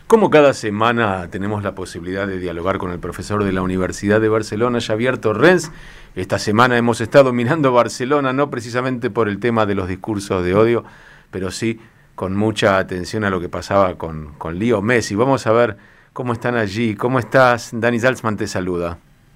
Como cada semana tenemos la posibilidad de dialogar con el profesor de la Universidad de Barcelona, Xavier Torrens. Esta semana hemos estado mirando Barcelona, no precisamente por el tema de los discursos de odio, pero sí con mucha atención a lo que pasaba con Leo Messi. Vamos a ver cómo están allí. ¿Cómo estás? Dani Salzman te saluda.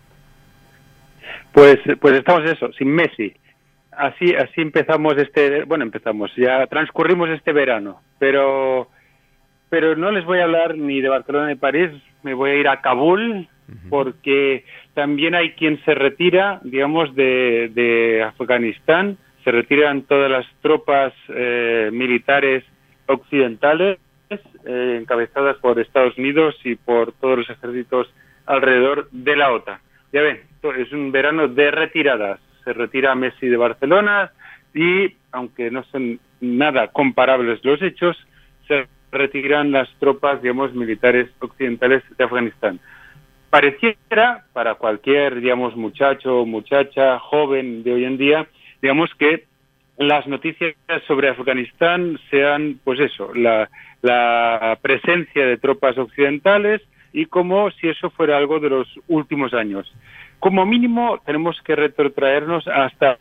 Pues estamos eso, sin Messi. Así empezamos ya transcurrimos este verano, pero no les voy a hablar ni de Barcelona ni de París, me voy a ir a Kabul, porque también hay quien se retira, digamos, de Afganistán, se retiran todas las tropas militares occidentales, encabezadas por Estados Unidos y por todos los ejércitos alrededor de la OTAN. Ya ven, es un verano de retiradas, se retira Messi de Barcelona y, aunque no son nada comparables los hechos, se retiran las tropas, digamos, militares occidentales de Afganistán. Pareciera, para cualquier, digamos, muchacho o muchacha joven de hoy en día, digamos, que las noticias sobre Afganistán sean, pues eso, la presencia de tropas occidentales y como si eso fuera algo de los últimos años. Como mínimo, tenemos que retrotraernos hasta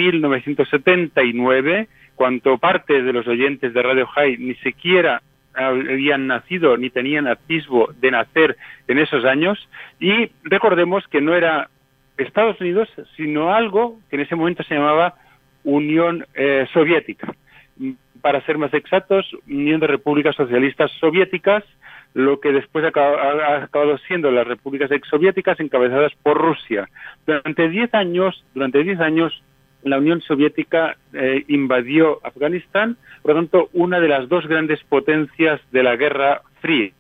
1979, cuando parte de los oyentes de Radio High ni siquiera habían nacido ni tenían atisbo de nacer en esos años, y recordemos que no era Estados Unidos, sino algo que en ese momento se llamaba Unión Soviética. Para ser más exactos, Unión de Repúblicas Socialistas Soviéticas, lo que después ha acabado siendo las repúblicas exsoviéticas encabezadas por Rusia. Durante 10 años, la Unión Soviética invadió Afganistán, por lo tanto, una de las dos grandes potencias de la Guerra Fría.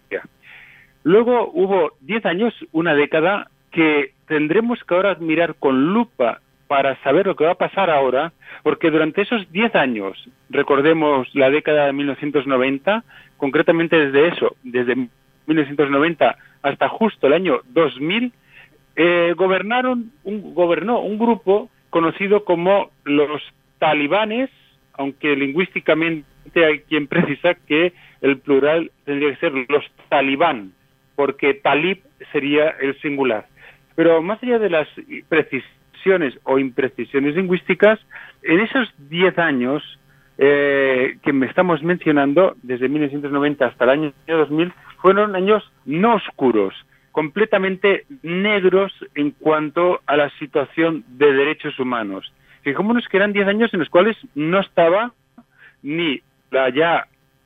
Luego hubo 10 años, una década, que tendremos que ahora mirar con lupa para saber lo que va a pasar ahora, porque durante esos 10 años, recordemos la década de 1990, concretamente desde 1990 hasta justo el año 2000, gobernó un grupo conocido como los talibanes, aunque lingüísticamente hay quien precisa que el plural tendría que ser los talibán, porque talib sería el singular. Pero más allá de las precisiones o imprecisiones lingüísticas, en esos 10 años que me estamos mencionando, desde 1990 hasta el año 2000, fueron años no oscuros, completamente negros en cuanto a la situación de derechos humanos. Fijémonos que eran 10 años en los cuales no estaba ni la ya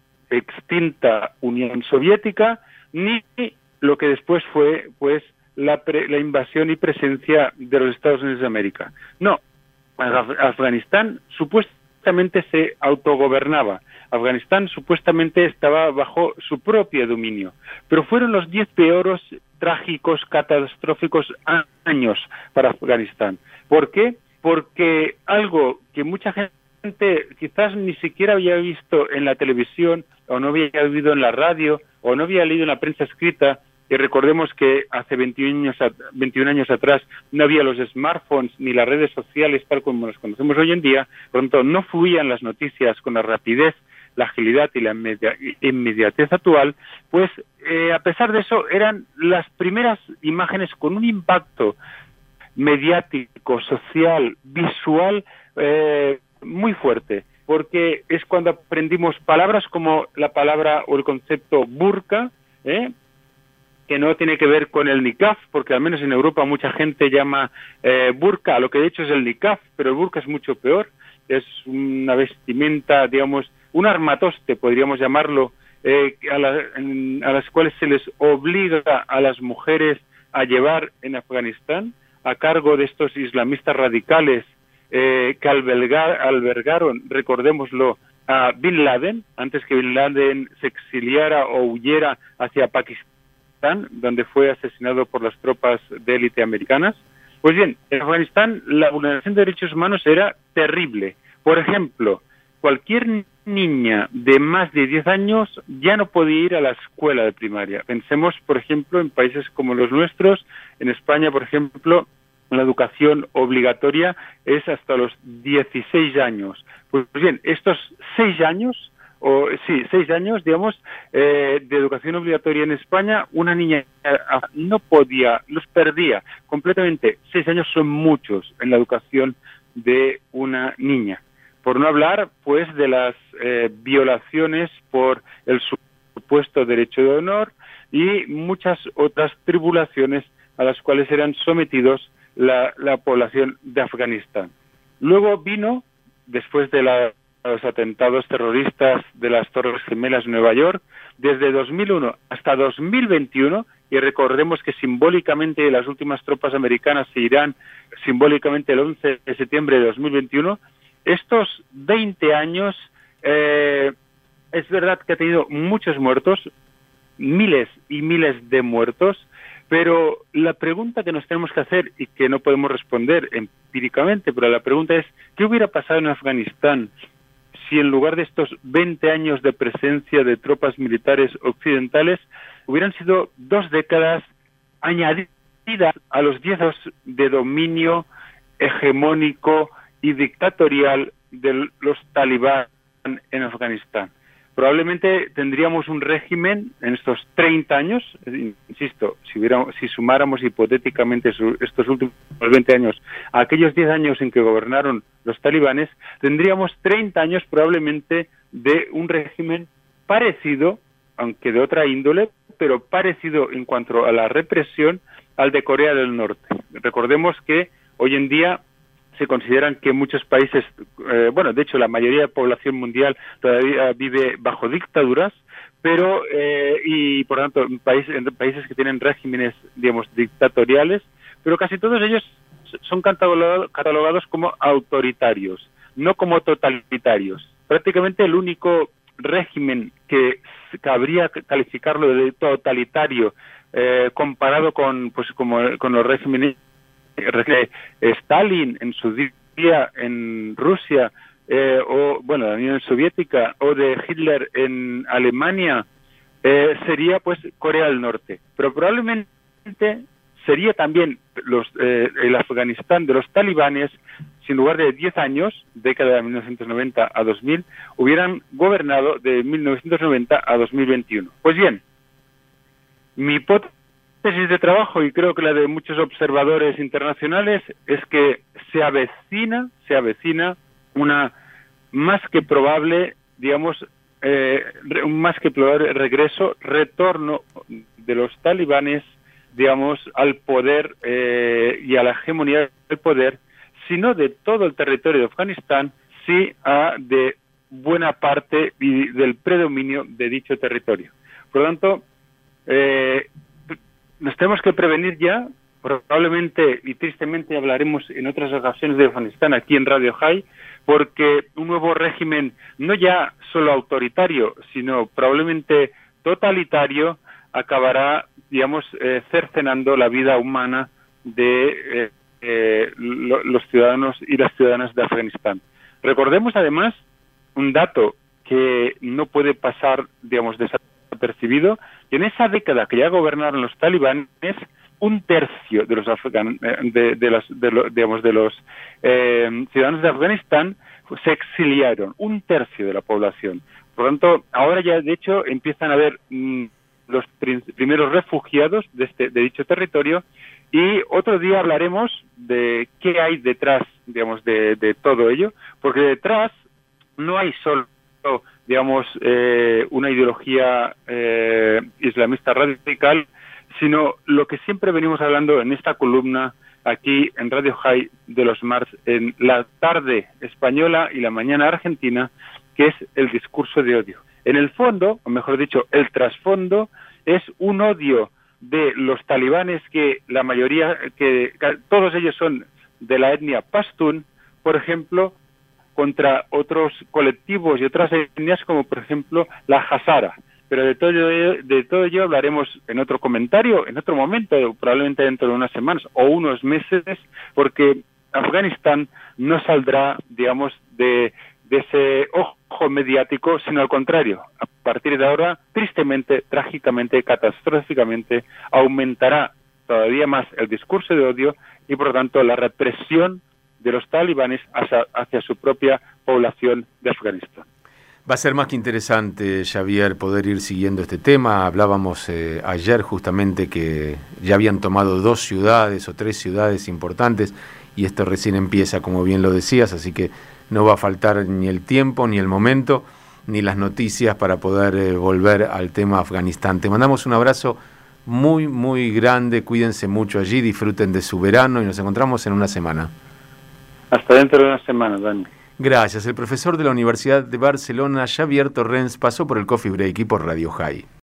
extinta Unión Soviética, ni lo que después fue, pues, la invasión y presencia de los Estados Unidos de América. No, Afganistán supuestamente se autogobernaba. Afganistán supuestamente estaba bajo su propio dominio, pero fueron los 10 peores, trágicos, catastróficos años para Afganistán. ¿Por qué? Porque algo que mucha gente quizás ni siquiera había visto en la televisión, o no había oído en la radio, o no había leído en la prensa escrita, y recordemos que hace 21 años atrás no había los smartphones ni las redes sociales tal como las conocemos hoy en día, por lo tanto no fluían las noticias con la rapidez, la agilidad y la inmediatez actual, pues a pesar de eso eran las primeras imágenes con un impacto mediático, social, visual muy fuerte, porque es cuando aprendimos palabras como la palabra o el concepto burka, que no tiene que ver con el niqab, porque al menos en Europa mucha gente llama burka a lo que de hecho es el niqab, pero el burka es mucho peor, es una vestimenta, digamos, un armatoste, podríamos llamarlo, a las cuales se les obliga a las mujeres a llevar en Afganistán, a cargo de estos islamistas radicales que albergaron, recordémoslo, a Bin Laden, antes que Bin Laden se exiliara o huyera hacia Pakistán, donde fue asesinado por las tropas de élite americanas. Pues bien, en Afganistán la vulneración de derechos humanos era terrible. Por ejemplo, cualquier niña de más de 10 años ya no podía ir a la escuela de primaria. Pensemos, por ejemplo, en países como los nuestros. En España, por ejemplo, la educación obligatoria es hasta los 16 años. Pues bien, estos 6 años 6 años, digamos, de educación obligatoria en España, una niña no podía, los perdía completamente. 6 años son muchos en la educación de una niña. Por no hablar, pues, de las violaciones por el supuesto derecho de honor y muchas otras tribulaciones a las cuales eran sometidos la población de Afganistán. Luego vino, después de los atentados terroristas de las Torres Gemelas en Nueva York, desde 2001 hasta 2021, y recordemos que simbólicamente las últimas tropas americanas se irán simbólicamente el 11 de septiembre de 2021, estos 20 años, es verdad que ha tenido muchos muertos, miles y miles de muertos, pero la pregunta que nos tenemos que hacer y que no podemos responder empíricamente, pero la pregunta es, ¿qué hubiera pasado en Afganistán si en lugar de estos 20 años de presencia de tropas militares occidentales hubieran sido 2 décadas añadidas a los 10 años de dominio hegemónico y dictatorial de los talibán en Afganistán? Probablemente tendríamos un régimen en estos 30 años, insisto, si sumáramos hipotéticamente estos últimos 20 años a aquellos 10 años en que gobernaron los talibanes, tendríamos 30 años probablemente de un régimen parecido, aunque de otra índole, pero parecido en cuanto a la represión al de Corea del Norte. Recordemos que hoy en día se consideran que muchos países, de hecho la mayoría de la población mundial todavía vive bajo dictaduras, pero y por tanto en países que tienen regímenes, digamos, dictatoriales, pero casi todos ellos son catalogados como autoritarios, no como totalitarios. Prácticamente el único régimen que cabría calificarlo de totalitario comparado con los regímenes Stalin en su día en Rusia, la Unión Soviética, o de Hitler en Alemania, sería pues Corea del Norte. Pero probablemente sería también el Afganistán de los talibanes, si en lugar de 10 años, década de 1990 a 2000, hubieran gobernado de 1990 a 2021. Pues bien, mi hipótesis de trabajo, y creo que la de muchos observadores internacionales, es que se avecina una más que probable, digamos, un más que probable retorno de los talibanes, digamos, al poder y a la hegemonía del poder, si no de todo el territorio de Afganistán, sí de buena parte y del predominio de dicho territorio. Por lo tanto, nos tenemos que prevenir ya, probablemente y tristemente hablaremos en otras ocasiones de Afganistán aquí en Radio High, porque un nuevo régimen, no ya solo autoritario, sino probablemente totalitario, acabará, digamos, cercenando la vida humana de los ciudadanos y las ciudadanas de Afganistán. Recordemos además un dato que no puede pasar, digamos, desapercibido, que en esa década que ya gobernaron los talibanes, 1/3 de los ciudadanos de Afganistán se exiliaron, 1/3 de la población. Por lo tanto, ahora ya de hecho empiezan a haber los primeros refugiados de dicho territorio, y otro día hablaremos de qué hay detrás, digamos, de todo ello, porque detrás no hay solo, digamos, una ideología islamista radical, sino lo que siempre venimos hablando en esta columna aquí en Radio High de los martes, en la tarde española y la mañana argentina, que es el discurso de odio. En el fondo, o mejor dicho, el trasfondo, es un odio de los talibanes que la mayoría, que todos ellos son de la etnia pastún, por ejemplo, contra otros colectivos y otras etnias como por ejemplo la hazara. Pero de todo ello hablaremos en otro comentario, en otro momento, probablemente dentro de unas semanas o unos meses, porque Afganistán no saldrá, digamos, de ese ojo mediático, sino al contrario. A partir de ahora, tristemente, trágicamente, catastróficamente, aumentará todavía más el discurso de odio y, por lo tanto, la represión de los talibanes hacia su propia población de Afganistán. Va a ser más que interesante, Javier, poder ir siguiendo este tema. Hablábamos ayer justamente que ya habían tomado 2 ciudades o 3 ciudades importantes y esto recién empieza, como bien lo decías, así que no va a faltar ni el tiempo, ni el momento, ni las noticias para poder volver al tema Afganistán. Te mandamos un abrazo muy, muy grande, cuídense mucho allí, disfruten de su verano y nos encontramos en una semana. Hasta dentro de una semana, Dani. Gracias. El profesor de la Universidad de Barcelona, Javier Torrens, pasó por el Coffee Break y por Radio High.